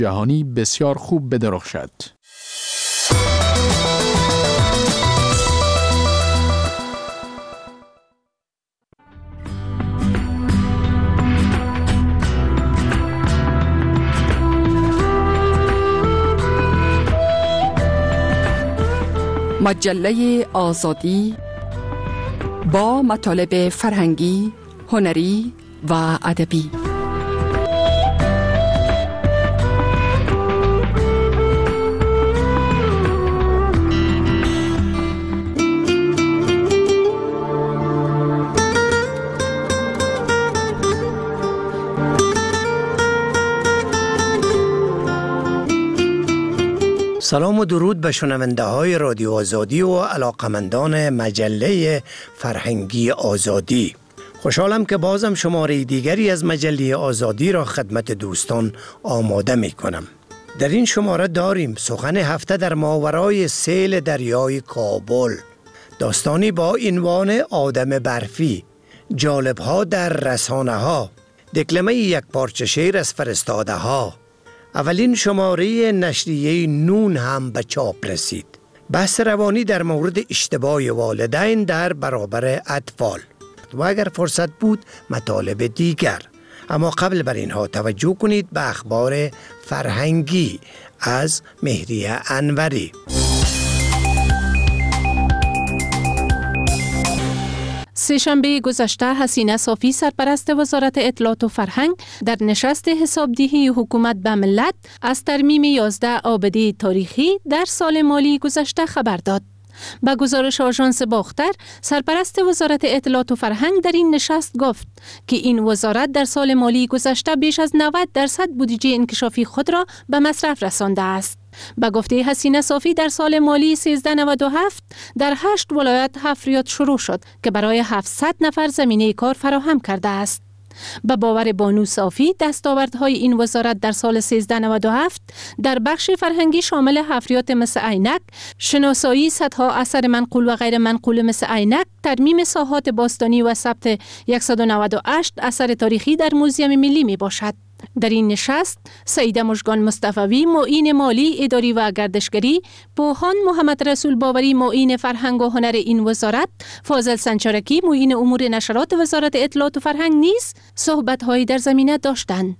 جهانی بسیار خوب بدرخشد. مجله آزادی با مطالب فرهنگی، هنری و ادبی. سلام و درود به شنونده های رادیو آزادی و علاقمندان مجله فرهنگی آزادی. خوشحالم که بازم شماره دیگری از مجله آزادی را خدمت دوستان آماده می کنم. در این شماره داریم سخن هفته در ماورای سیل دریای کابل، داستانی با عنوان آدم برفی، جالب‌ها در رسانه ها، دکلمه یک پارچه شعر از فرستاده ها. اولین شماره نشریه نون هم به چاپ رسید. بحث روانی در مورد اشتباه والدین در برابر اطفال و اگر فرصت بود مطالب دیگر. اما قبل بر اینها توجه کنید به اخبار فرهنگی از مهریه انوری. سه‌شنبه گذشته حسینه صافی سرپرست وزارت اطلاعات و فرهنگ در نشست حسابدهی حکومت به ملت از ترمیم 11 آبده تاریخی در سال مالی گذشته خبر داد. با گزارش آژانس باختر، سرپرست وزارت اطلاعات و فرهنگ در این نشست گفت که این وزارت در سال مالی گذشته بیش از 90% بودجه انکشافی خود را به مصرف رسانده است. با گفته حسینه صافی در سال مالی 1397 در 8 ولایت حفریات شروع شد که برای 700 نفر زمینه کار فراهم کرده است. به باور بانو صافی، دستاوردهای این وزارت در سال 1397 در بخش فرهنگی شامل حفریات مثل عینک، شناسایی صدها اثر منقول و غیر منقول مثل عینک، ترمیم ساحات باستانی و ثبت 198 اثر تاریخی در موزیم ملی می باشد. در این نشست، سعیده مژگان مصطفوی، معین مالی، اداری و گردشگری، پوهان محمد رسول باوری، معین فرهنگ و هنر این وزارت، فاضل سنجرکی، معین امور نشرات وزارت اطلاعات و فرهنگ نیز صحبت‌هایی در زمینه داشتند.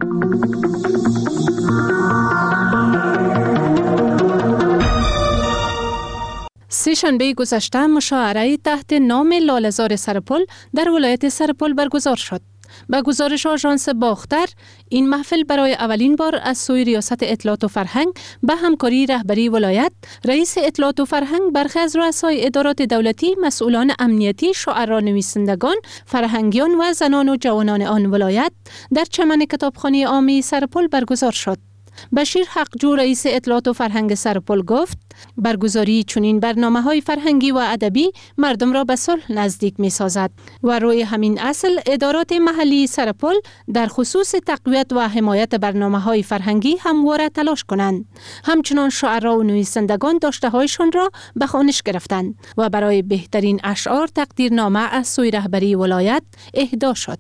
سه‌شنبه گذشته مشاعره تحت نام لاله‌زار سرپل در ولایت سرپل برگزار شد. با گزارش آژانس باختر، این محفل برای اولین بار از سوی ریاست اطلاعات و فرهنگ به همکاری رهبری ولایت، رئیس اطلاعات و فرهنگ، برخی از رؤسای ادارات دولتی، مسئولان امنیتی، شاعران، نویسندگان، فرهنگیان و زنان و جوانان آن ولایت در چمن کتابخانه عامی سرپل برگزار شد. بشیر حقجو، رئیس اطلاعات و فرهنگ سرپل گفت برگزاری چنین برنامه‌های فرهنگی و ادبی مردم را به صلح نزدیک می‌سازد و روی همین اصل ادارات محلی سرپل در خصوص تقویت و حمایت برنامه‌های فرهنگی همواره تلاش کنند. همچنان شاعران و نویسندگان داشته‌هایشان را به خوانش گرفتند و برای بهترین اشعار تقدیرنامه از سوی رهبری ولایت اهدا شد.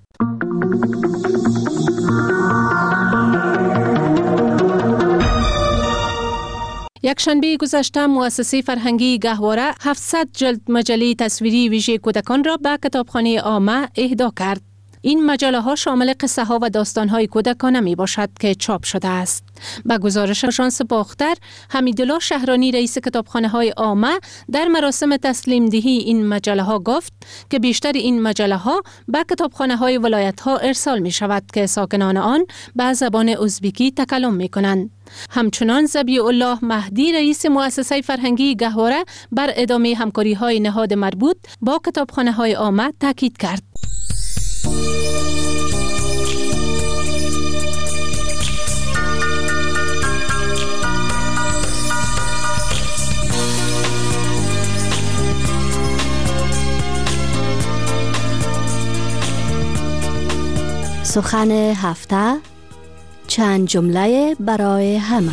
یک شنبه گذشته مؤسسه فرهنگی گهواره 700 جلد مجله تصویری ویژه کودکان را به کتابخانه عامه اهدا کرد. این مجله ها شامل قصه ها و داستان های کودکانه می باشد که چاپ شده است. با گزارش آژانس باختر، حمیدالله شهرانی، رئیس کتابخانه های عامه، در مراسم تسلیم دهی این مجله ها گفت که بیشتر این مجله ها به کتابخانه های ولایت ها ارسال می شود که ساکنان آن به زبان ازبکی تکلم می کنند. همچنان ذبیح الله مهدی، رئیس مؤسسه فرهنگی گهواره، بر ادامه همکاری های نهاد مربوط با کتابخانه های عامه تاکید کرد. سخن هفته، چند جمله برای همه.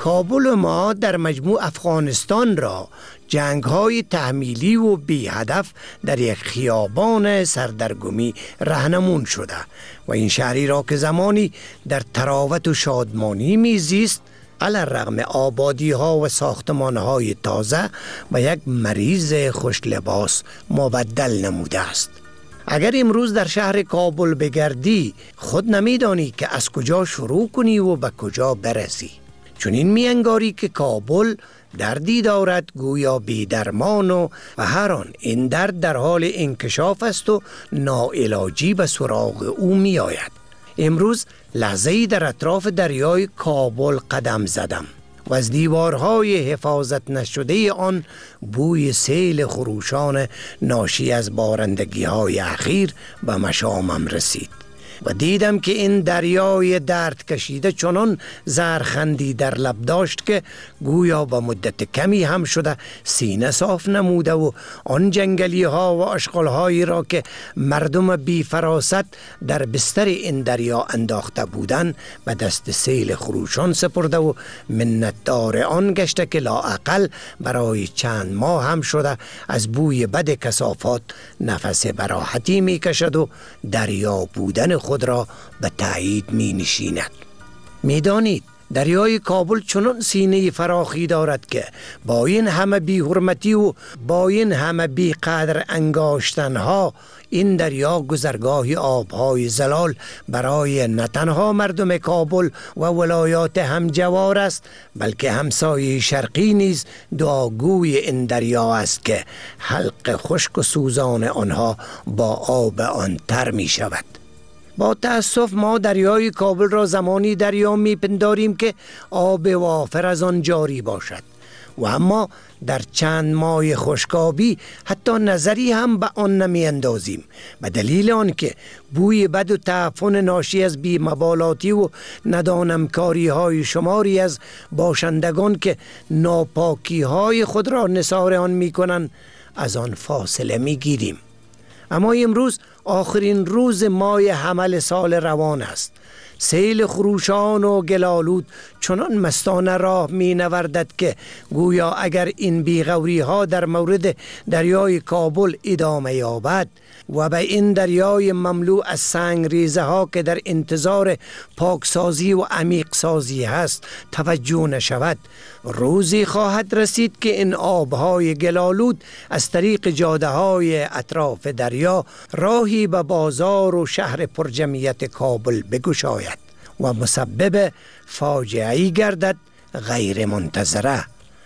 کابل ما در مجموع افغانستان را جنگ‌های تحمیلی و بی هدف در یک خیابان سردرگمی رهنمون شده و این شهری را که زمانی در تراوت و شادمانی میزیست علی الرغم آبادی ها و ساختمان های تازه و یک مریض خوش لباس مبدل نموده است. اگر امروز در شهر کابل بگردی خود نمیدانی که از کجا شروع کنی و به کجا برسی، چون این میانگاری که کابل دردی دارد گویا بی درمان و هر آن این درد در حال انکشاف است و ناعلاجی به سراغ او می آید. امروز لحظه‌ای در اطراف دریای کابل قدم زدم و از دیوارهای حفاظت نشده آن بوی سیل خروشان ناشی از بارندگی‌های اخیر به مشامم رسید و دیدم که این دریای درد کشیده چنان زهرخندی در لب داشت که گویا به مدت کمی هم شده سینه صاف نموده و آن جنگلی ها و اشغال هایی را که مردم بی فراست در بستر این دریا انداخته بودند به دست سیل خروشان سپرده و منتدار آن گشته که لااقل برای چند ماه هم شده از بوی بد کثافات نفس براحتی می کشد و دریا بودن خود را به تایید می نشیند. می دانید دریای کابل چنان سینه فراخی دارد که با این همه بی حرمتی و با این همه بی قدر انگاشتن ها این دریا گذرگاه آبهای زلال برای نه تنها مردم کابل و ولایات همجوار است بلکه همسایه شرقی نیز دعاگوی این دریا است که حلق خشک و سوزان آنها با آب آن تر می شود. با تأسف ما دریای کابل را زمانی دریا میپنداریم که آب وافر از آن جاری باشد و اما در چند ماه خشکابی حتی نظری هم به آن نمی اندازیم به دلیل آنکه بوی بد و تعفن ناشی از بی‌مبالاتی و ندانمکاری های شماری از باشندگان که ناپاکی های خود را نثار آن می کنند از آن فاصله می گیریم. اما امروز آخرین روز ماه حمل سال روان است. سیل خروشان و گلالود چنان مستانه راه می نوردد که گویا اگر این بیغوری ها در مورد دریای کابل ادامه یابد و به این دریای مملو از سنگ ریزه ها که در انتظار پاکسازی و عمیق سازی هست توجه نشود، روزی خواهد رسید که این آبهای گلالود از طریق جاده های اطراف دریا راهی به بازار و شهر پرجمعیت کابل بگشاید و مسبب فاجعه‌ای گردد غیر منتظره.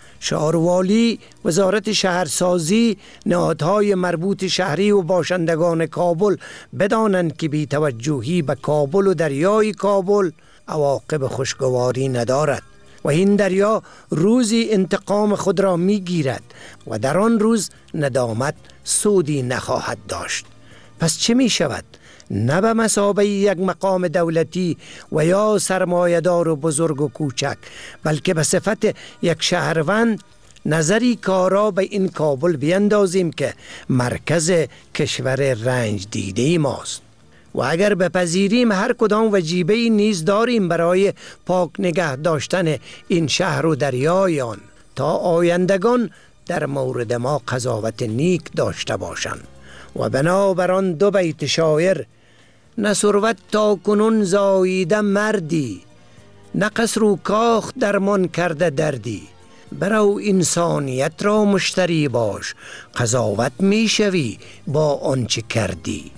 شهروالی، وزارت شهرسازی، نهادهای مربوط شهری و باشندگان کابل بدانند که بی‌توجهی به کابل و دریای کابل عواقب خوشگواری ندارد و این دریا روزی انتقام خود را میگیرد و در آن روز ندامت سودی نخواهد داشت. پس چه می شود؟ نه به مثابه یک مقام دولتی و یا سرمایه‌دار و بزرگ و کوچک، بلکه به صفت یک شهروند نظری کارا به این کابل بیندازیم که مرکز کشور رنج دیده ماست و اگر بپذیریم هر کدام وجیبه نیز داریم برای پاک نگه داشتن این شهر و دریای آن تا آیندگان در مورد ما قضاوت نیک داشته باشند. و بنابر آن دو بیت شاعر: نه ثروت تا کنون زاییده مردی، نه قصر و کاخ درمان کرده دردی، برو انسانیت را مشتری باش، قضاوت می شوی با آنچه کردی.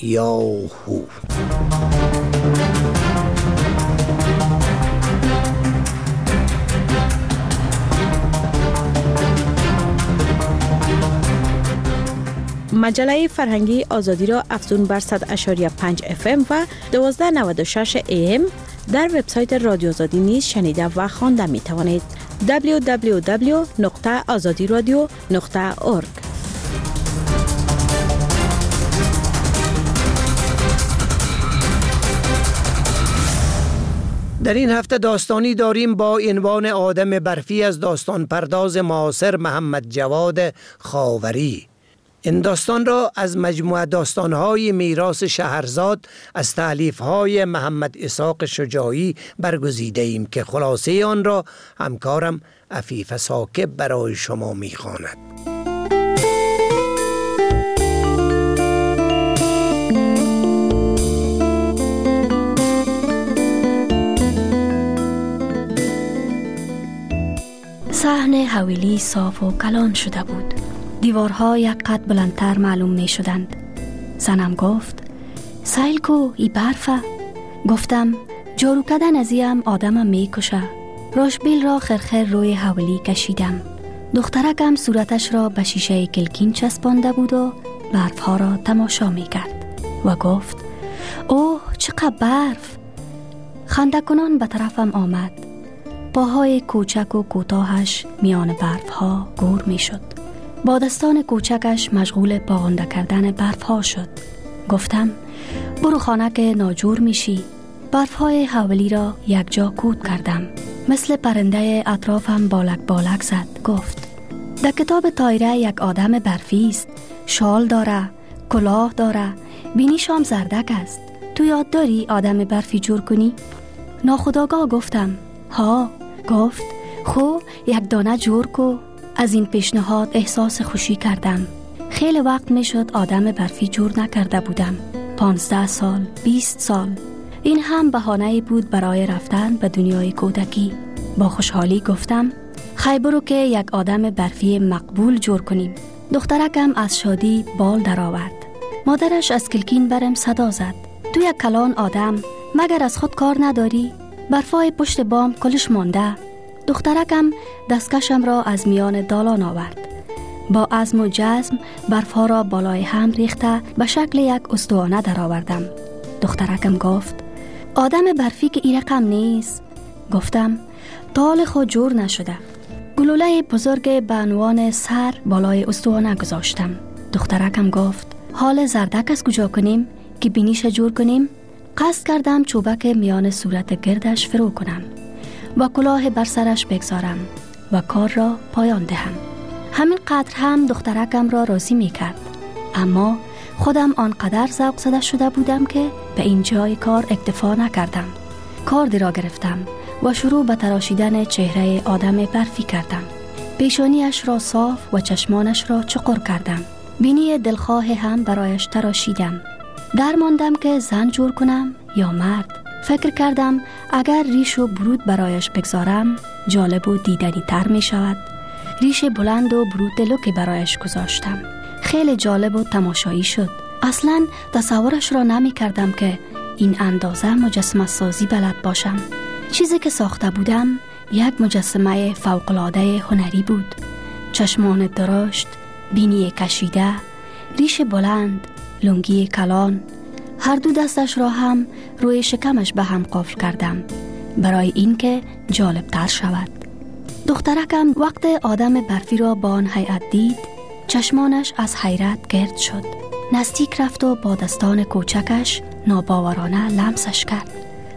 یاهو. مجله فرهنگی آزادی را افزون بر 100.5 FM و 1296 AM در وبسایت رادیو آزادی نیز شنیده و خوانده می توانید. www.azadiradio.org. در این هفته داستانی داریم با عنوان آدم برفی از داستان پرداز معاصر محمد جواد خاوری. این داستان را از مجموعه داستان‌های میراث شهرزاد از تألیف‌های محمد اسحاق شجاعی برگزیده ایم که خلاصه آن را همکارم عفیف ثاقب برای شما می‌خواند. صحن حویلی صاف و کلان شده بود. دیوارها یک قد بلندتر معلوم می شدند. زنم گفت سیل کو ای برفه. گفتم جارو کردن ازیم آدمم می کشه. راشبیل را خرخر روی حویلی کشیدم. دخترکم صورتش را به شیشه کلکین چسبانده بود و برفها را تماشا می کرد و گفت اوه چقدر برف. خنده کنان به طرفم آمد. پاهای کوچک و کوتاهش میان برفها گور می شد. با دستان کوچکش مشغول باغنده کردن برفها شد. گفتم برو خانه که ناجور میشی. برفهای حولی را یک جا کود کردم. مثل پرنده اطرافم بالک بالک زد. گفت در کتاب تایره یک آدم برفی است. شال داره، کلاه داره، بینیشام زردک است. تو یاد داری آدم برفی جور کنی؟ ناخودآگاه گفتم ها. گفت خو یک دانه جور کو. از این پیشنهاد احساس خوشی کردم. خیلی وقت می شد آدم برفی جور نکرده بودم. 15 سال، 20 سال. این هم بهانه بود برای رفتن به دنیای کودکی. با خوشحالی گفتم خیلی برو که یک آدم برفی مقبول جور کنیم. دخترکم از شادی بال در آورد. مادرش از کلکین برم صدا زد تو یک کلان آدم مگر از خود کار نداری؟ برفای پشت بام کلش مانده. دخترکم دستکشم را از میان دالان آورد. با عزم و جزم برفها را بالای هم ریخته به شکل یک استوانه در آوردم. دخترکم گفت آدم برفی که این رقم نیست. گفتم طال خود جور نشده. گلوله بزرگ به عنوان سر بالای استوانه گذاشتم. دخترکم گفت حال زردک از کجا کنیم که بینیش جور کنیم؟ قصد کردم چوبک میان صورت گردش فرو کنم و کلاه بر سرش بگذارم و کار را پایان دهم. همین قدر هم دخترکم را راضی می کرد. اما خودم آنقدر ذوق زده شده بودم که به این جای کار اکتفا نکردم. کاردی را گرفتم و شروع به تراشیدن چهره آدم برفی کردم. پیشانیش را صاف و چشمانش را چقر کردم. بینی دلخواه هم برایش تراشیدم. درماندم که زن جور کنم یا مرد. فکر کردم اگر ریش و برود برایش بگذارم جالب و دیدنی تر می شود. ریش بلند و برود لوکی برایش گذاشتم. خیلی جالب و تماشایی شد. اصلا تصورش را نمی کردم که این اندازه مجسمه سازی بلد باشم. چیزی که ساخته بودم یک مجسمه فوق‌العاده هنری بود. چشمان درشت، بینی کشیده، ریش بلند، لنگی کلان. هر دو دستش را هم روی شکمش به هم قفل کردم برای اینکه جالب تر شود. دخترکم وقت آدم برفی را با آن هیئت دید چشمانش از حیرت گرد شد. نزدیک رفت و با دستان کوچکش ناباورانه لمسش کرد.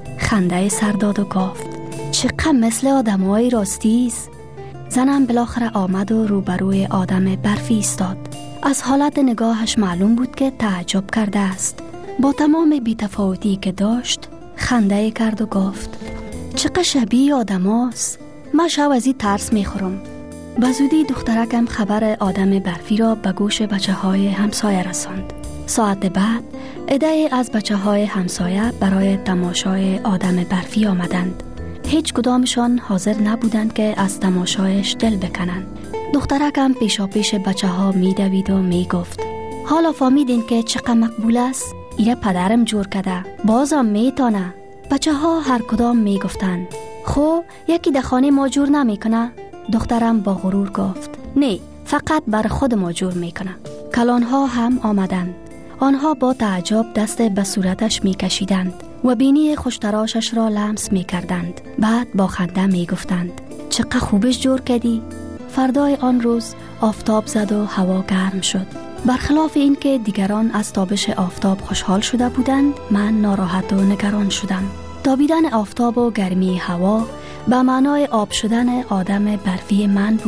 خنده سر داد و گفت چقدر مثل آدمای راستیست. زنم بالاخره آمد و روبروی آدم برفی ایستاد. از حالت نگاهش معلوم بود که تعجب کرده است. با تمام بی‌تفاوتی که داشت خنده کرد و گفت چقدر شبیه آدم هاست. من شب از این ترس میخورم. به زودی دخترکم خبر آدم برفی را به گوش بچه های همسایه رساند. ساعت بعد عده از بچه های همسایه برای تماشای آدم برفی آمدند. هیچ کدامشان حاضر نبودند که از تماشایش دل بکنند. دخترکم پیشا پیش بچه ها می دوید و می گفت حالا فهمیدین که چقدر مقبول است؟ ایره پدرم جور کرده. بازم می تانه. بچه ها هر کدام می گفتند خب یکی در خانه ما جور نمی کنه؟ دخترم با غرور گفت نه، فقط بر خود ما جور می کنه. کلانها هم آمدند. آنها با تعجب دست به صورتش می کشیدند و بینی خوشتراشش را لمس می کردند. بعد با خنده می گفتند چقدر خوبش جور کردی. فردای آن روز آفتاب زد و هوا گرم شد. برخلاف این که دیگران از تابش آفتاب خوشحال شده بودند، من ناراحت و نگران شدم. تابیدن آفتاب و گرمی هوا به معنای آب شدن آدم برفی من بود.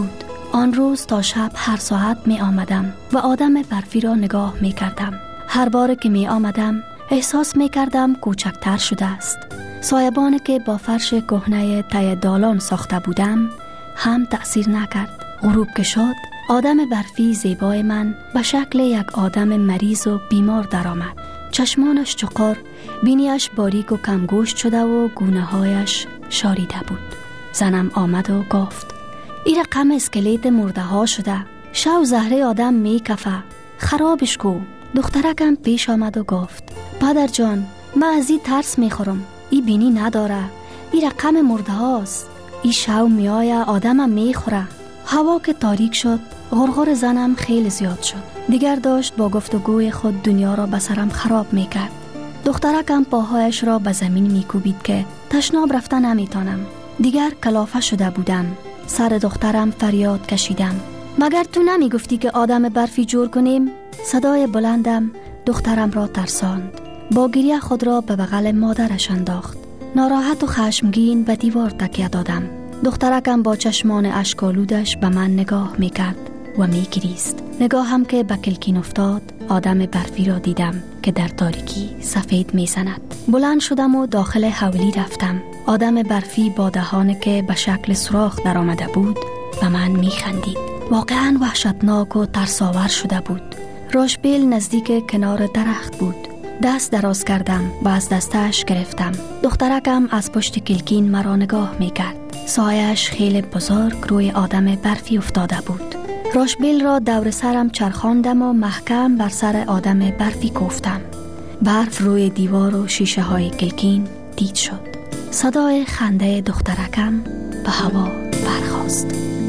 آن روز تا شب هر ساعت می آمدم و آدم برفی را نگاه می کردم. هر بار که می آمدم احساس می کردم کوچکتر شده است. سایبانی که با فرش کهنه ته دالان ساخته بودم هم تأثیر نکرد. غروب که شد آدم برفی زیبای من به شکل یک آدم مریض و بیمار درآمد. چشمانش چقر، بینیش باریک و کمگوشت شده و گونه هایش شاریده بود. زنم آمد و گفت این رقم اسکلیت مرده ها شده، شو زهره آدم می کفه، خرابش کو. دخترکم پیش آمد و گفت پدر جان من از این ترس می خورم، ای بینی نداره، این رقم مرده هاست، ای شو می آیه آدمم می خوره. هوا که تاریک شد غرغر زنم خیلی زیاد شد. دیگر داشت با گفتگوی خود دنیا را به سرم خراب می کرد. دخترکم پاهایش را به زمین می کوبید که تشناب رفته نمی تانم. دیگر کلافه شده بودم. سر دخترم فریاد کشیدم مگر تو نمی گفتی که آدم برفی جور کنیم؟ صدای بلندم دخترم را ترساند. با گریه خود را به بغل مادرش انداخت. ناراحت و خشمگین به دیوار تکیه دادم. دخترکم با چشمان اشک‌آلودش به من نگاه می کرد و می گریست. نگاهم که به کلکین افتاد آدم برفی را دیدم که در تاریکی سفید می زند. بلند شدم و داخل حولی رفتم. آدم برفی با دهانی که به شکل سوراخ در آمده بود به من می خندید. واقعا وحشتناک و ترساور شده بود. راشبیل نزدیک کنار درخت بود. دست دراز کردم و از دستش گرفتم. دخترکم از پشت کلکین مرا نگاه می کرد. سایش خیلی بزرگ روی آدم برفی افتاده بود. راشبیل را دور سرم چرخاندم و محکم بر سر آدم برفی کوفتم. برف روی دیوار و شیشه های کلکین دید شد. صدای خنده دخترکم به هوا برخاست.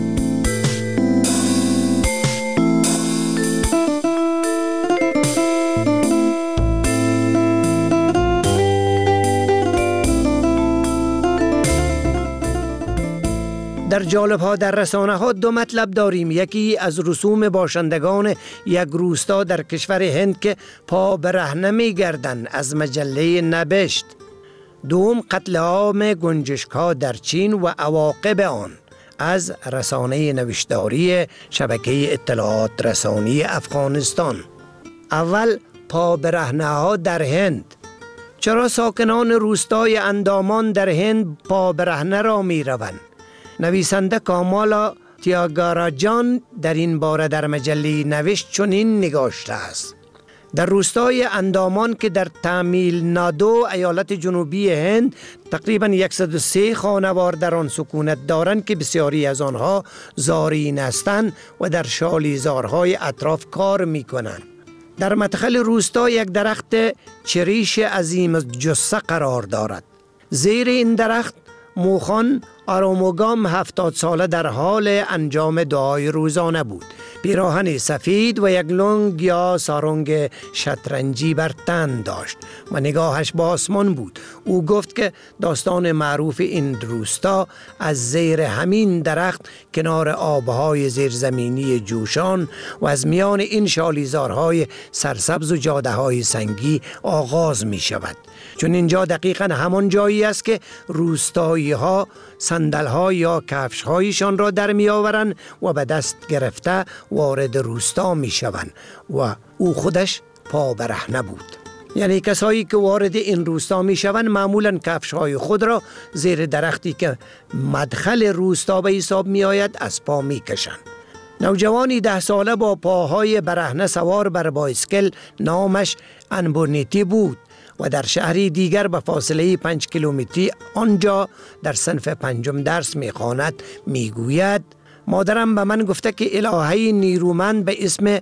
در جالب ها در رسانه ها دو مطلب داریم. یکی از رسوم باشندگان یک روستا در کشور هند که پا برهنه می گردند از مجله نبشت. دوم قتل عام گنجشک ها در چین و عواقب آن از رسانه نوشتاری شبکه اطلاعات رسانی افغانستان. اول پا برهنه ها در هند. چرا ساکنان روستای اندامان در هند پا برهنه را می روند؟ نویسنده کامالا تیاگاراجان در این باره در مجله نوشت چنین نگاشته است. در روستای اندامان که در تامیل نادو ایالت جنوبی هند تقریبا 103 خانوار در آن سکونت دارند که بسیاری از آنها زارعین هستند و در شالیزارهای اطراف کار می کنند. در مدخل روستا یک درخت چریش عظیم جثه قرار دارد. زیر این درخت موخان آراموگام 70 ساله در حال انجام دعای روزانه بود. پیراهن سفید و یک لنگ یا سارنگ شطرنجی بر تن داشت و نگاهش به آسمان بود. او گفت که داستان معروف این روستا از زیر همین درخت کنار آبهای زیرزمینی جوشان و از میان این شالیزارهای سرسبز و جاده‌های سنگی آغاز می شود. چون اینجا دقیقاً همان جایی است که روستایی ها صندل‌ها یا کفش‌هایشان را در می‌آورند و به دست گرفته وارد روستا می‌شوند و او خودش پا برهنه بود. یعنی کسایی که وارد این روستا می‌شوند معمولاً کفش‌های خود را زیر درختی که مدخل روستا به حساب می‌آید از پا می‌کشند. نوجوانی 10 ساله با پاهای برهنه سوار بر بایسکل نامش انبونیتی بود و در شهری دیگر به فاصله 5 کیلومتری آنجا در صنف 5 درس می‌خواند. میگوید مادرم به من گفته که الهه‌ای نیرومند به اسم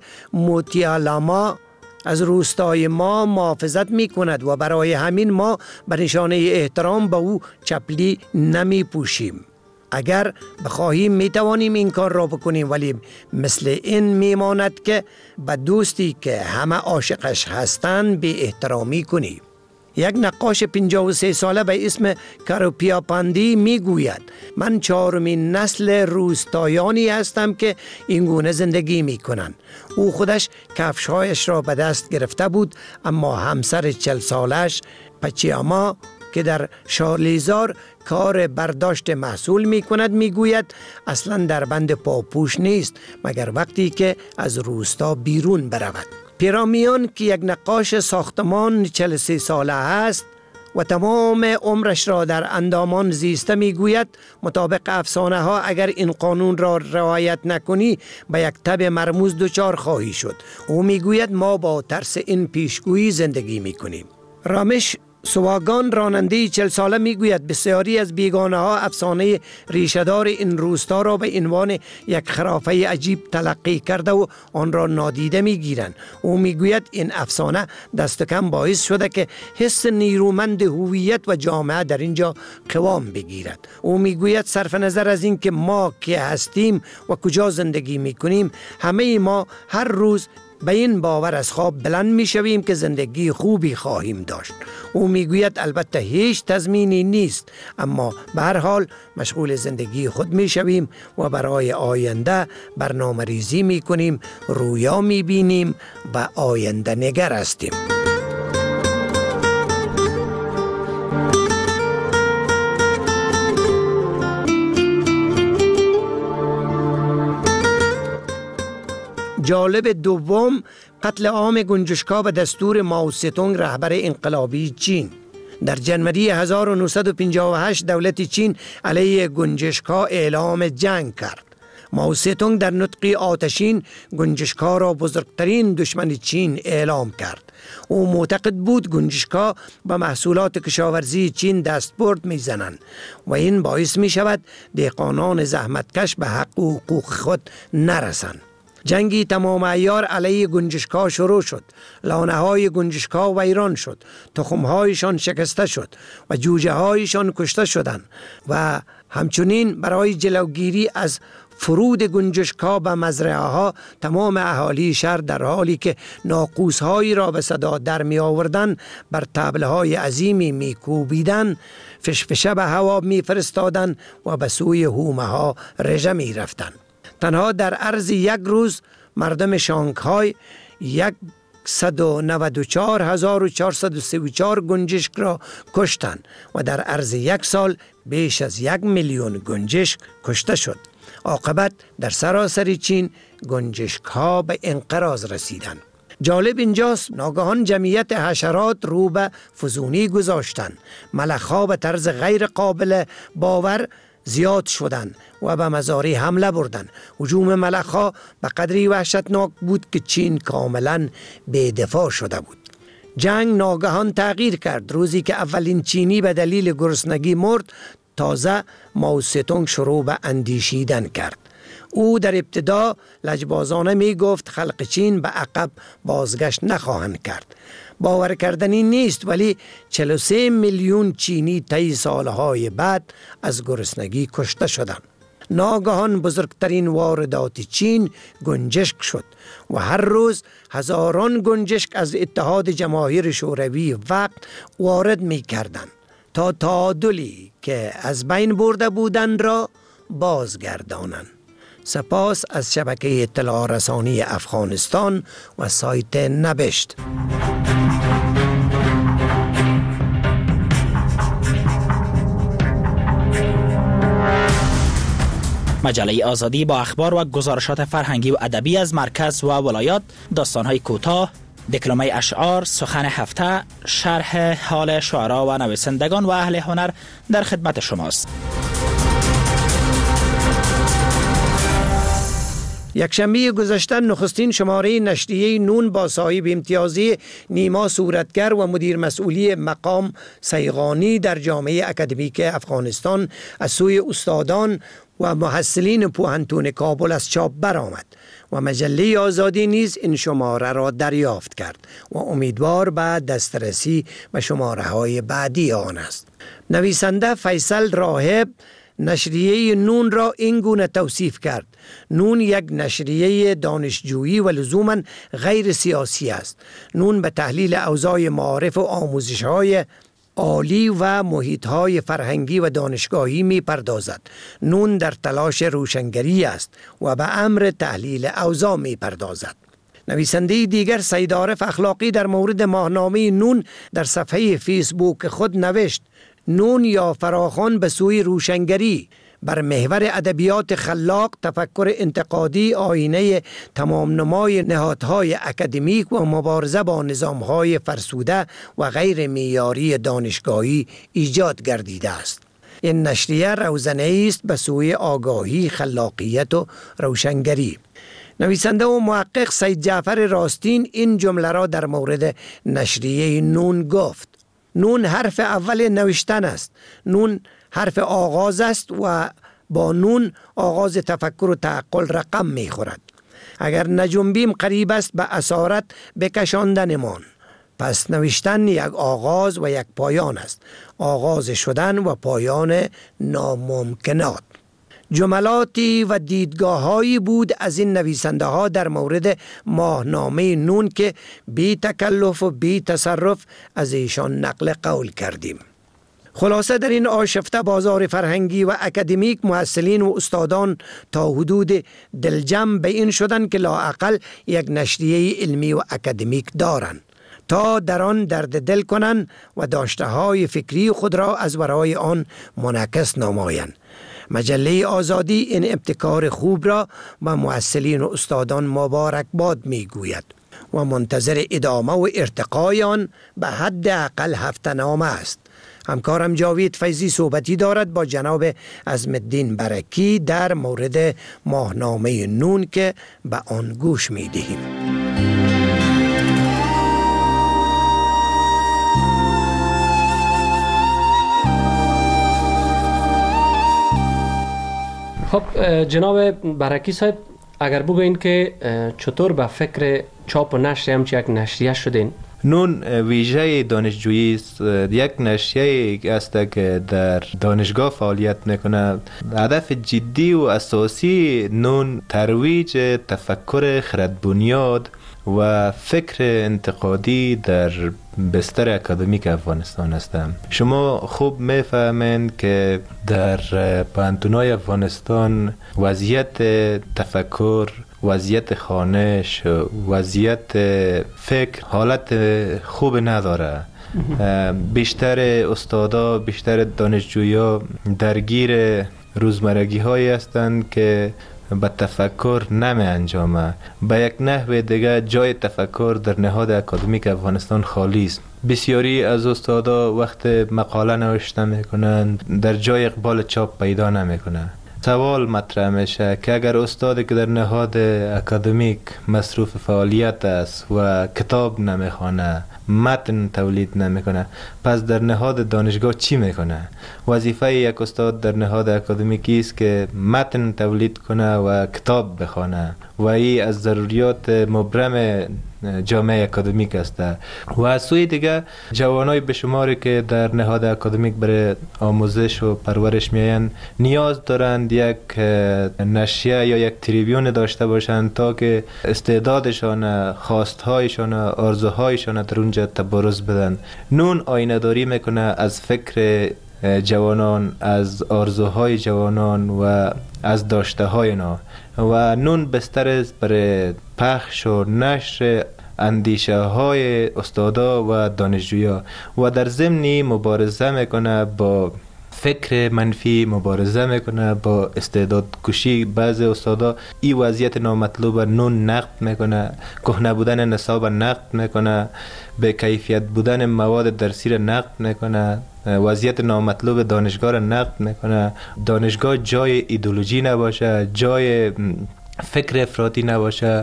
موتیالاما از روستای ما محافظت می‌کند و برای همین ما به نشانه احترام به او چپلی نمی‌پوشیم. اگر بخواهیم میتوانیم این کار را بکنیم، ولی مثل این میماند که به دوستی که همه عاشقش هستند بی احترامی کنیم. یک نقاش 53 ساله به اسم کاروپیا پاندی میگوید من 4مین نسل روستایانی هستم که این گونه زندگی میکنند. او خودش کفشهایش را به دست گرفته بود، اما همسر 40 سالش پچیاما که در شارلیزار کار برداشت محصول می کند می گوید اصلا در بند پاپوش نیست مگر وقتی که از روستا بیرون برود. پیرامیان که یک نقاش ساختمان 43 ساله است و تمام عمرش را در اندامان زیسته می گوید مطابق افسانه ها اگر این قانون را رعایت نکنی به یک تب مرموز دچار خواهی شد. او می گوید ما با ترس این پیشگویی زندگی می کنیم. رامش سواگان راننده 40 ساله می گوید بسیاری از بیگانه ها افسانه ریشه‌دار این روستا را به عنوان یک خرافه عجیب تلقی کرده و آن را نادیده می گیرند. او می گوید این افسانه دست کم باعث شده که حس نیرومند هویت و جامعه در اینجا قوام بگیرد. او می گوید صرف نظر از این که ما که هستیم و کجا زندگی می کنیم، همه ما هر روز به این باور از خواب بلند می شویم که زندگی خوبی خواهیم داشت. او می گوید البته هیچ تضمینی نیست، اما به هر حال مشغول زندگی خود می شویم و برای آینده برنامه ریزی می کنیم، رویا می بینیم و آینده نگر هستیم. جالب دوم، قتل عام گنجشکا به دستور مائو زedong رهبر انقلابی چین. در ژانویه 1958 دولت چین علیه گنجشکا اعلام جنگ کرد. مائو زedong در نطقی آتشین گنجشکا را بزرگترین دشمن چین اعلام کرد. او معتقد بود گنجشکا به محصولات کشاورزی چین دستبرد میزنند و این باعث می شود دهقانان زحمتکش به حق و حقوق خود نرسند. جنگی تمام عیار علیه گنجشکا شروع شد. لانه های گنجشکا ویران شد، تخم هایشان شکسته شد و جوجه هایشان کشته شدند و همچنین برای جلوگیری از فرود گنجشکا به مزرعه ها تمام اهالی شهر در حالی که ناقوس هایی را به صدا در می آوردن بر تبل های عظیمی می کوبیدن، فشفشه به هوا می فرستادن و به سوی هومه ها رژه می رفتن. تنها در عرض یک روز مردم شانگهای 194,434 گنجشک را کشتند و در عرض یک سال بیش از 1 میلیون گنجشک کشته شد. عاقبت در سراسر چین گنجشک ها به انقراض رسیدند. جالب اینجاست ناگهان جمعیت حشرات رو به فزونی گذاشتند. ملخ‌ها به طرز غیر قابل باور زیاد شدند و به مزارع حمله بردند. هجوم ملخ‌ها به قدری وحشتناک بود که چین کاملا بی‌دفاع شده بود. جنگ ناگهان تغییر کرد. روزی که اولین چینی به دلیل گرسنگی مرد، تازه مائو زedong شروع به اندیشیدن کرد. او در ابتدا لجبازانه می گفت خلق چین به عقب بازگشت نخواهند کرد. باور کردنی نیست، ولی 43 میلیون چینی طی سالهای بعد از گرسنگی کشته شدند. ناگهان بزرگترین واردات چین گنجشک شد و هر روز هزاران گنجشک از اتحاد جماهیر شوروی وقت وارد می کردند تا تعادلی که از بین برده بودند را بازگردانند. سپاس از شبکه اطلاع رسانی افغانستان و سایت نبشت. مجله آزادی با اخبار و گزارشات فرهنگی و ادبی از مرکز و ولایات، داستان‌های کوتاه، دکلمه اشعار، سخن هفته، شرح حال شعرا و نویسندگان و اهل هنر در خدمت شماست. یکشنبه گذشته نخستین شماره نشریه نون با صاحب امتیازی نیما صورتگر و مدیر مسئولی مقام سیغانی در جامعه اکادمیک افغانستان از سوی استادان و محصلین پوهنتون کابل از چاپ برآمد و مجله آزادی نیز این شماره را دریافت کرد و امیدوار به دسترسی به شماره های بعدی آن است. نویسنده فیصل راهب نشریه نون را این گونه توصیف کرد: نون یک نشریه دانشجویی و لزوماً غیر سیاسی است. نون به تحلیل اوضاع معارف و آموزش‌های عالی و محیط‌های فرهنگی و دانشگاهی می پردازد. نون در تلاش روشنگری است و به امر تحلیل اوضاع می پردازد. نویسنده دیگر سید عارف اخلاقی در مورد ماهنامه نون در صفحه فیسبوک خود نوشت: نون یا فراخوان به سوی روشنگری، بر محور ادبیات خلاق، تفکر انتقادی، آینه تمام نمای نهادهای اکادمیک و مبارزه با نظامهای فرسوده و غیر معیاری دانشگاهی ایجاد گردیده است. این نشریه روزنه‌ای است به سوی آگاهی، خلاقیت و روشنگری. نویسنده و محقق سید جعفر راستین این جمله را در مورد نشریه نون گفت: نون حرف اول نوشتن است. نون حرف آغاز است و با نون آغاز تفکر و تعقل رقم می خورد. اگر نجنبیم قریب است به اسارت بکشاندنمان. پس نوشتن یک آغاز و یک پایان است. آغاز شدن و پایان ناممکنات. جملاتی و دیدگاه‌هایی بود از این نویسنده ها در مورد ماهنامه نون که بی تکلف و بی تصرف از ایشان نقل قول کردیم. خلاصه در این آشفته بازار فرهنگی و اکادمیک، محصلین و استادان تا حدود دلجم به این شدند که لااقل یک نشریه علمی و اکادمیک دارند تا در آن درد دل کنند و داشته های فکری خود را از ورای آن منعکس نمایند. مجله آزادی این ابتکار خوب را و محصلین و استادان مبارکباد می گوید و منتظر ادامه و ارتقای آن به حداقل هفته‌نامه است. همکارم جاوید فیضی صحبتی دارد با جناب عظم‌الدین برکی در مورد ماهنامه نون که به آن گوش می دهیم. خب جناب برکی صاحب، اگر بگوین که چطور به فکر چاپ و نشر همچه یک نشریه شدین؟ نون ویژه دانشجویی است. یک نشریه است که در دانشگاه فعالیت میکنه. هدف جدی و اساسی نون ترویج تفکر خردبنیاد و فکر انتقادی در بستر اکادمیک افغانستان هستم. شما خوب میفهمین که در پوهنتون‌های افغانستان وضعیت تفکر، وضعیت خوانش، وضعیت فکر حالت خوب نداره. بیشتر استادا، بیشتر دانشجویا درگیر روزمرگی هایی هستند که به تفکر نمی انجامه. به یک نحو دیگه جای تفکر در نهاد اکادمیک افغانستان خالی است. بسیاری از استادا وقت مقاله نوشته میکنند در جای اقبال چاپ پیدا نمیکنه. سوال مطرح میشه که اگر استادی که در نهاد اکادمیک مصروف فعالیت است و کتاب نمیخوانه، متن تولید نمیکنه، پس در نهاد دانشگاه چی میکنه؟ وظیفه یک استاد در نهاد اکادمیکی است که متن تولید کنه و کتاب بخونه و این از ضروریات مبرم جامعه اکادمیک است. و از سوی دیگه جوانای بشماری که در نهاد اکادمیک برای آموزش و پرورش میاین نیاز دارند یک نشریه یا یک تریبیون داشته باشند تا که استعدادشان، خواستهایشان، آرزوهایشان در اونجا تبارز بدن. نون آینه داری میکنه از فکر جوانان، از آرزوهای جوانان و از داشته های اینا و نون بستر است برای پخش و نشر اندیشه های استادا و دانشجویا و در ضمن مبارزه میکنه با فکر منفی، مبارزه میکنه با استعداد کشی بعض استادا. این وضعیت نامطلوب نون نقد میکنه، کهنه بودن نصاب نقد میکنه، به کیفیت بودن مواد درسی نقد میکنه، وضعیت نامطلوب دانشگاه را نقد میکنه. دانشگاه جای ایدئولوژی نباشه، جای فکر افراطی نباشه،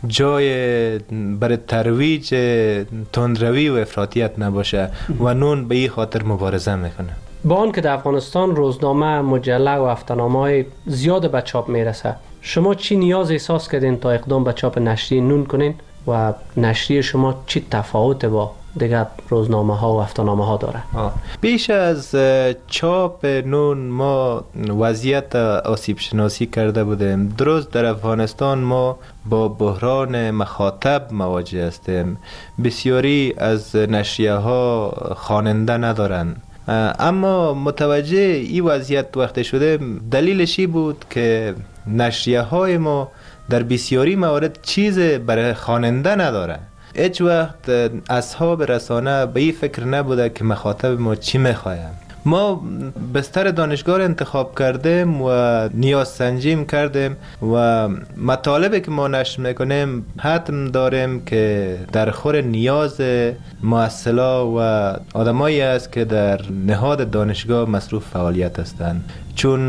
جای برای ترویج تندروی و افراطیت نباشه و نون به این خاطر مبارزه میکنه. با آن که در افغانستان روزنامه، مجله و هفته‌نامه‌های زیاد به چاپ میرسه، شما چی نیاز احساس کردین تا اقدام به چاپ نشریه نون کنین و نشریه شما چی تفاوت با دیگر روزنامه ها و هفته‌نامه ها داره؟ بیش از چاپ نون ما وضعیت آسیب شناسی کرده بودیم. درست در افغانستان ما با بحران مخاطب مواجه هستیم. بسیاری از نشریه ها خواننده ندارند. اما متوجه این وضعیت وقت شده دلیلش این بود که نشریه های ما در بسیاری موارد چیز برای خواننده نداره. هیچ وقت اصحاب رسانه به این فکر نبوده که مخاطب ما چی میخوایم. ما بستر دانشگاه انتخاب کردیم و نیاز سنجیم کردیم و مطالبی که ما نشر میکنیم حتم داریم که در خور نیاز محصلا و آدمایی است که در نهاد دانشگاه مصروف فعالیت هستند، چون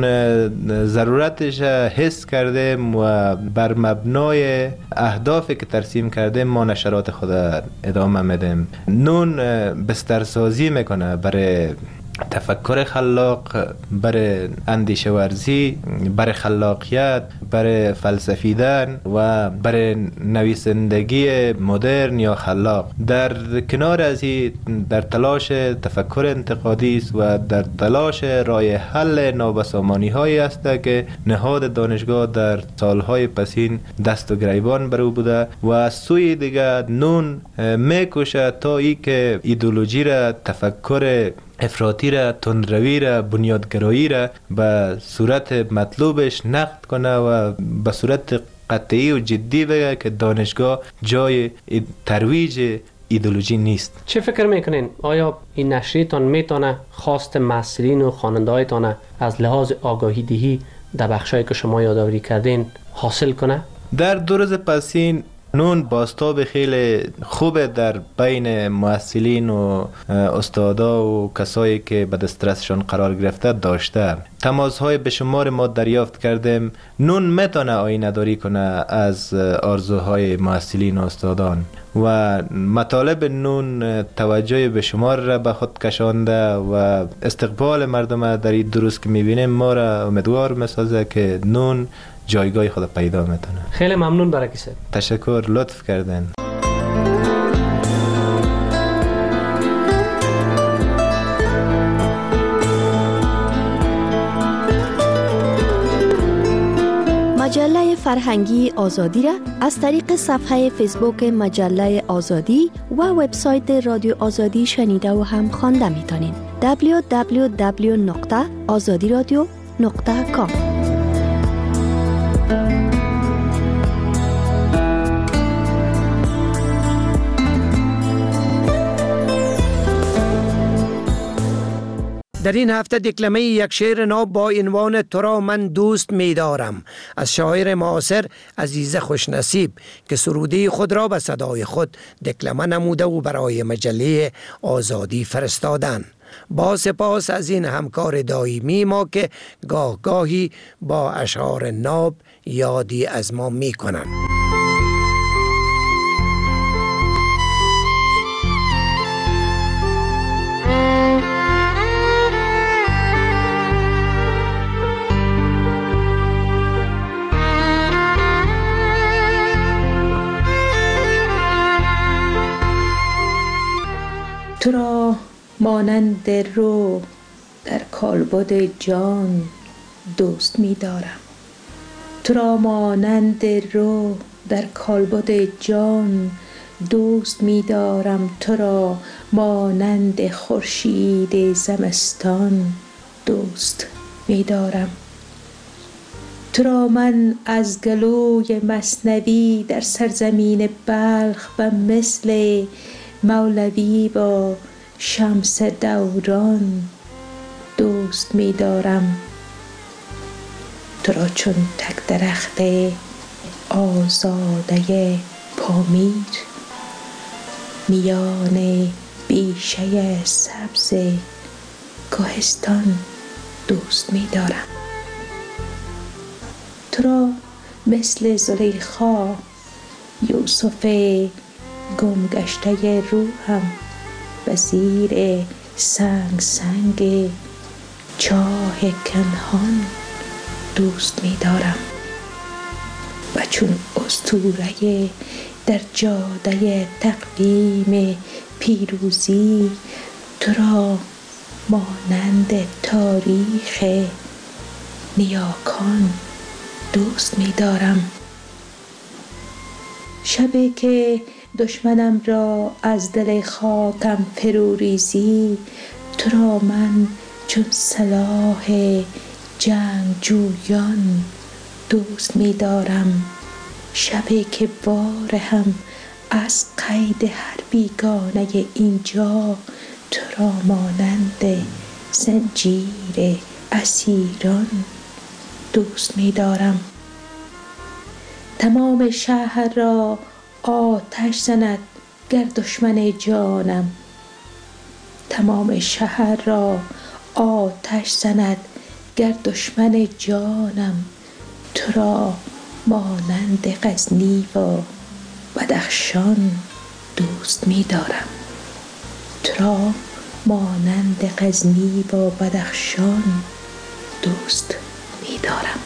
ضرورتش حس کردیم و بر مبنای اهدافی که ترسیم کردیم ما نشرات خود ادامه میدیم. نون بسترسازی میکنه برای تفکر خلاق، برای اندیشه ورزی، برای خلاقیت، برای فلسفیدن و برای نویسندگی مدرن یا خلاق. در کنار از این در تلاش تفکر انتقادی است و در تلاش راه حل نابسامانی هایی است که نهاد دانشگاه در سالهای پسین دست و گریبان برو بوده و از سوی دیگه نون میکشه تا ای که ایدئولوژی را، تفکر افراطی را، تندروی را، بنیادگرایی را به صورت مطلوبش نقد کنه و به صورت قطعی و جدی بگه که دانشگاه جای ترویج ایدئولوژی نیست. چه فکر میکنین؟ آیا این نشریتان میتونه خواست محصلین و خواننده‌هایتان از لحاظ آگاهی دهی در بخشایی که شما یادآوری کردین حاصل کنه؟ در 2 روز پسین نون بازتاب خیلی خوبه در بین محصلین و استادا و کسایی که به دسترسشان قرار گرفته داشته. تماس‌های به شمار ما دریافت کردیم. نون میتونه آینه داری کنه از آرزوهای محصلین و استادان و مطالب نون توجه به شمار را به خود کشانده و استقبال مردم در این دروس که میبینیم ما را امیدوار میسازه که نون جایگاه خود پیدا میتونه. خیلی ممنون برای صاحب. تشکر، لطف کردن. مجله فرهنگی آزادی را از طریق صفحه فیسبوک مجله آزادی و وبسایت رادیو آزادی شنیده و هم خوانده میتونین. www.azadiradio.com. در این هفته دکلمه یک شعر نو با عنوان تو را من دوست می دارم از شاعر معاصر عزیز خوشنصیب که سروده خود را به صدای خود دکلمه نموده و برای مجله آزادی فرستادن. با سپاس از این همکار دائمی ما که گاه گاهی با اشعار ناب یادی از ما می کنند. تو را مانند رو در کالبد جان دوست می دارم. تو را مانند رو در کالبد جان دوست می دارم. تو را مانند خورشید زمستان دوست می دارم. تو را من از گلوی مثنوی در سرزمین بلخ و مثل مولوی با شمس دوران دوست می دارم. تو را چون تک درخت آزاده پامیر میان بیشه سبز کوهستان دوست می دارم. تو را مثل زلیخا یوسف گم گشته روحم به زیر سنگ چاه کنهان دوست می دارم. و چون اسطوره در جاده تقویم پیروزی تو را مانند تاریخ نیاکان دوست می دارم. شبی که دشمنم را از دل خاکم فرو ریزی تو را من چون سلاح جنگجویان دوست می دارم. شبی که بار هم از قید هر بیگانه اینجا تو را مانند زنجیر اسیران دوست می دارم. تمام شهر را آتش زند گر دشمن جانم، تمام شهر را آتش زند گر دشمن جانم، تو را مانند غزنی و بدخشان دوست می دارم. تو را مانند غزنی و بدخشان دوست می دارم.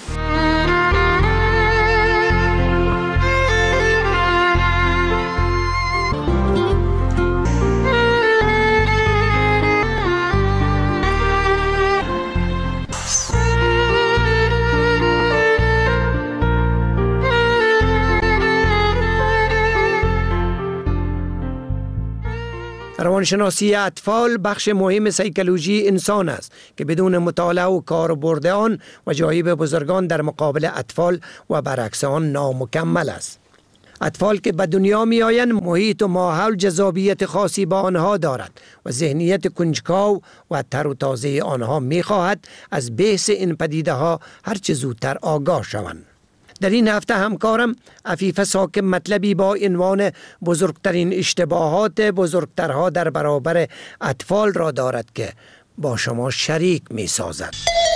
روانشناسی اطفال بخش مهم سیکولوژی انسان است که بدون مطالعه و کاربرد آن وجایب بزرگان در مقابل اطفال و برعکس آن نامکمل است. اطفال که به دنیا می آیند محیط و ماحول جذابیت خاصی با آنها دارد و ذهنیت کنجکاو و تر و تازه آنها می خواهد از بحث این پدیده ها هرچه زودتر آگاه شوند. در این هفته همکارم عفیفه ساکن مطلبی با عنوان بزرگترین اشتباهات بزرگترها در برابر اطفال را دارد که با شما شریک می سازد.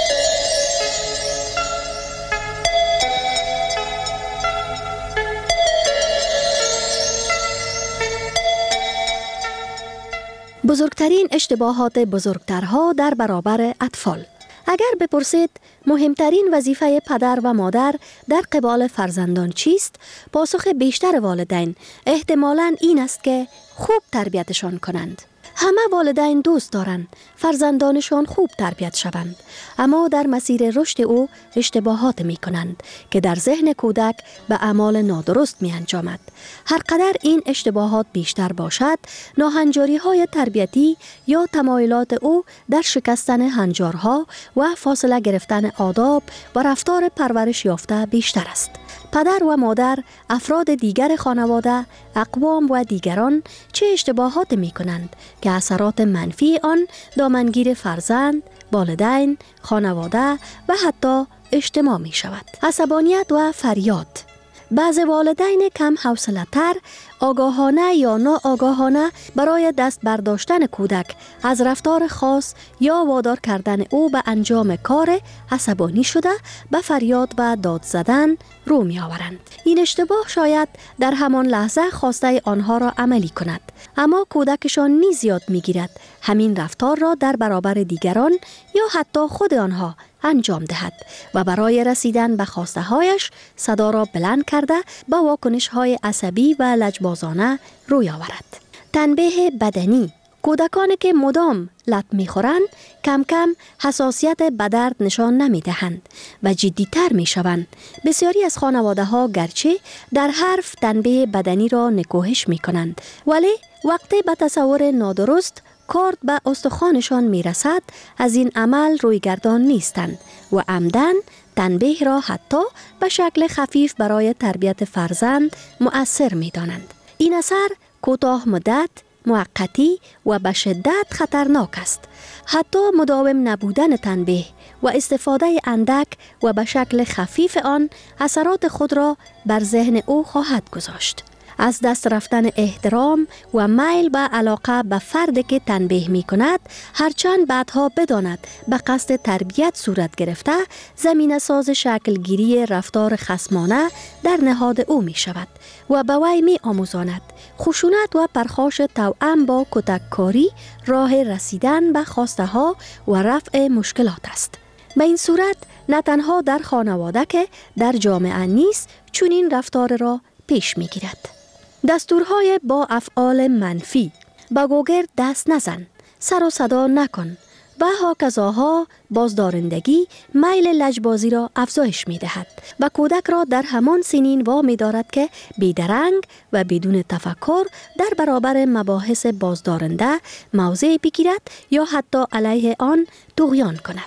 بزرگترین اشتباهات بزرگترها در برابر اطفال. اگر بپرسید مهمترین وظیفه پدر و مادر در قبال فرزندان چیست؟ پاسخ بیشتر والدین احتمالاً این است که خوب تربیتشان کنند. همه والدین دوست دارند فرزندانشان خوب تربیت شوند، اما در مسیر رشد او اشتباهات می کنند که در ذهن کودک به اعمال نادرست می انجامد. هر قدر این اشتباهات بیشتر باشد، ناهنجاری های تربیتی یا تمایلات او در شکستن هنجارها و فاصله گرفتن آداب و رفتار پرورش یافته بیشتر است. پدر و مادر، افراد دیگر خانواده، اقوام و دیگران چه اشتباهات می کنند که اثرات منفی آن دامنگیر فرزند، والدین، خانواده و حتی اجتماع می شود. عصبانیت و فریاد. بعض والدین کم حوصله‌تر آگاهانه یا ناآگاهانه برای دست برداشتن کودک از رفتار خاص یا وادار کردن او به انجام کار عصبانی شده به فریاد و داد زدن رو می آورند. این اشتباه شاید در همان لحظه خواسته آنها را عملی کند، اما کودکشان نیز یاد می گیرد همین رفتار را در برابر دیگران یا حتی خود آنها انجام دهد و برای رسیدن به خواسته هایش صدا را بلند کرده با واکنش های عصبی و لجبازانه روی آورد. تنبیه بدنی. کودکانی که مدام لط می‌خورند کم کم حساسیت به درد نشان نمی‌دهند و جدی‌تر می‌شوند. بسیاری از خانواده‌ها گرچه در حرف تنبیه بدنی را نکوهش می‌کنند، ولی وقتی به تصور نادرست کارد به استخوانشان می‌رسد از این عمل رویگردان نیستند و عمدن تنبیه را حتی به شکل خفیف برای تربیت فرزند مؤثر می‌دانند. این اثر کوتاه مدت، موقتی و به شدت خطرناک است. حتی مداوم نبودن تنبیه و استفاده اندک و به شکل خفیف آن اثرات خود را بر ذهن او خواهد گذاشت. از دست رفتن احترام و میل به علاقه به فردی که تنبیه می کند، هرچند بعدها بداند به قصد تربیت صورت گرفته، زمینه ساز شکلگیری رفتار خصمانه در نهاد او می شود و به وی می آموزاند خشونت و پرخاش توأم با کتککاری راه رسیدن به خواسته ها و رفع مشکلات است. به این صورت نه تنها در خانواده که در جامعه نیز چنین رفتار را پیش می گیرد. دستورهای با افعال منفی: با گوگرد دست نزن، سر و صدا نکن و هاکذاها بازدارندگی میل لجبازی را افزایش می دهد و کودک را در همان سنین وامی دارد که بیدرنگ و بدون تفکر در برابر مباحث بازدارنده موضع بگیرد یا حتی علیه آن طغیان کند.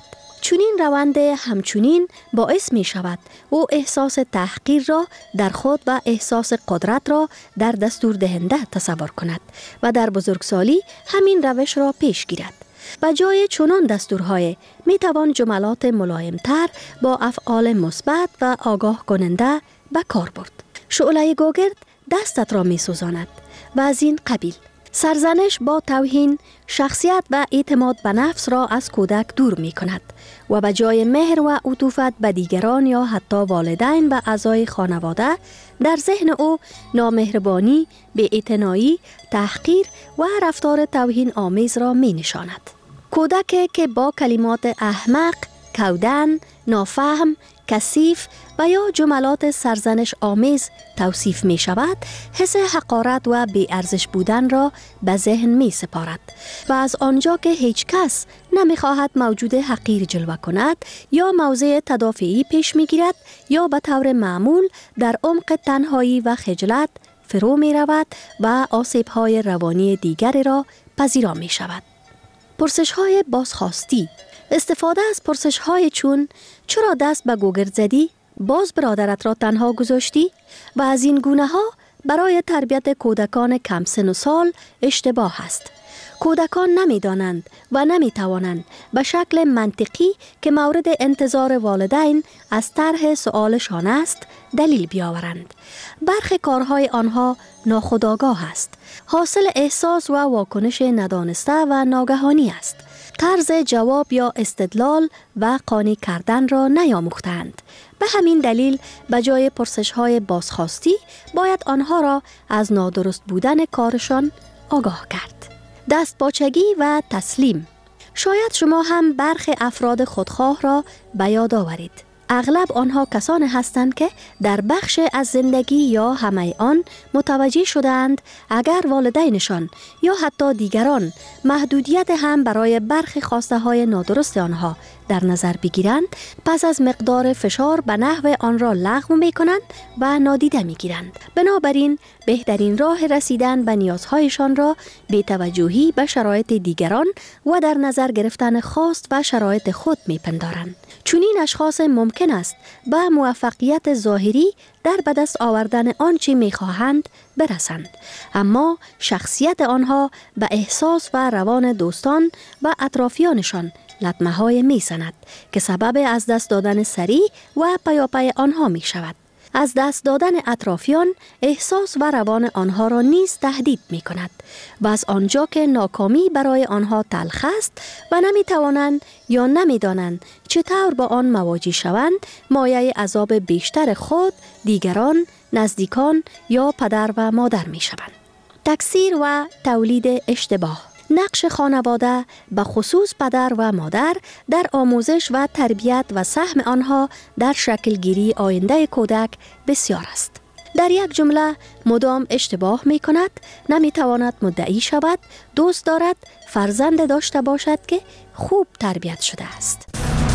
چنین روند همچنین باعث می شود او احساس تحقیر را در خود و احساس قدرت را در دستور دهنده تصور کند و در بزرگسالی همین روش را پیش گیرد. به جای چنان دستورهای می توان جملات ملایمتر با افعال مثبت و آگاه کننده به کار برد. شعله گوگرد دستت را می سوزاند و از این قبیل. سرزنش با توهین شخصیت و اعتماد به نفس را از کودک دور می کند و به جای مهر و عطوفت به دیگران یا حتی والدین و اعضای خانواده در ذهن او نامهربانی، بی‌اعتنایی، تحقیر و رفتار توهین آمیز را می نشاند. کودک که با کلمات احمق، کودن، نافهم، کثیف و یا جملات سرزنش آمیز توصیف می شود، حس حقارت و بی‌ارزش بودن را به ذهن می سپارد و از آنجا که هیچ کس نمی خواهد موجود حقیر جلوه کند یا موضع تدافعی پیش می گیرد یا به طور معمول در عمق تنهایی و خجلت فرو می رود و آسیب های روانی دیگری را پذیرا می شود. پرسش های بازخواستی. استفاده از پرسش های چون چرا دست به گوگرد زدی؟ باز برادرت را تنها گذاشتی؟ و از این گونه ها برای تربیت کودکان کم سن و سال اشتباه است. کودکان نمی دانند و نمی توانند به شکل منطقی که مورد انتظار والدین از طرح سؤالشان است دلیل بیاورند. برخی کارهای آنها ناخودآگاه است. حاصل احساس و واکنش ندانسته و ناگهانی است. طرز جواب یا استدلال و قانع کردن را نیاموختند. به همین دلیل به جای پرسش‌های بازخواستی باید آنها را از نادرست بودن کارشان آگاه کرد. دستپاچگی و تسلیم. شاید شما هم برخی افراد خودخواه را به یاد آورید. اغلب آنها کسانی هستند که در بخش از زندگی یا همه آن متوجه شدند اگر والدینشان یا حتی دیگران محدودیت هم برای برخی خواسته های نادرست آنها در نظر بگیرند، پس از مقدار فشار به نحو آن را لغو می کنند و نادیده می گیرند. بنابراین بهترین راه رسیدن به نیازهایشان را بی توجهی به شرایط دیگران و در نظر گرفتن خواست و شرایط خود می پندارند. چون این اشخاص ممکن است به موفقیت ظاهری در به دست آوردن آنچه می‌خواهند برسند، اما شخصیت آنها به احساس و روان دوستان و اطرافیانشان لطمه‌های می‌زند که سبب از دست دادن سریع و پیاپی آنها می‌شود. از دست دادن اطرافیان احساس و روان آنها را نیز تهدید می کند و از آنجا که ناکامی برای آنها تلخ است و نمی توانند یا نمی دانند چطور با آن مواجه شوند، مایه عذاب بیشتر خود، دیگران، نزدیکان یا پدر و مادر می شوند. تکثیر و تولید اشتباه. نقش خانواده به خصوص پدر و مادر در آموزش و تربیت و سهم آنها در شکلگیری آینده کودک بسیار است. در یک جمله مدام اشتباه می کند، نمی تواند مدعی شود، دوست دارد فرزند داشته باشد که خوب تربیت شده است.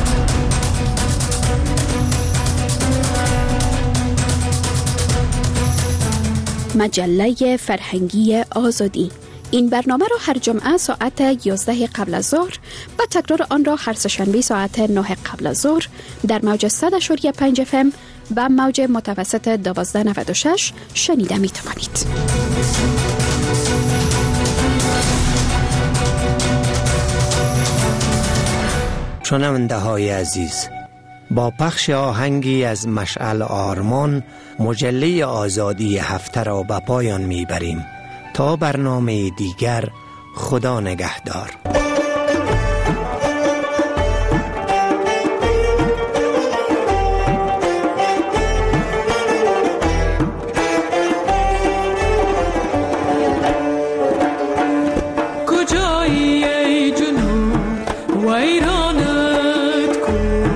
مجله فرهنگی آزادی. این برنامه را هر جمعه ساعت 11 قبل از ظهر و تکرار آن را هر سه‌شنبه ساعت 9 قبل از ظهر در موج 100.5 FM و موج متوسط 1296 شنیده می توانید. شنونده های عزیز، با پخش آهنگی از مشعل آرمان مجله آزادی هفته را به پایان می بریم. تا برنامه دیگر، خدا نگهدار. کجایی ای جنون ویرانت کو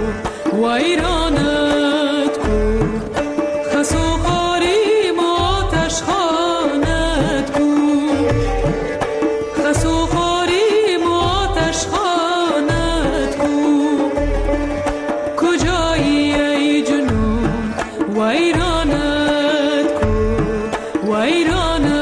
ویرانت کو خسو خاری ماتش خانت کو خسو خاری ماتش خانت کو کجایی ای جنون ویرانت کو ویرانت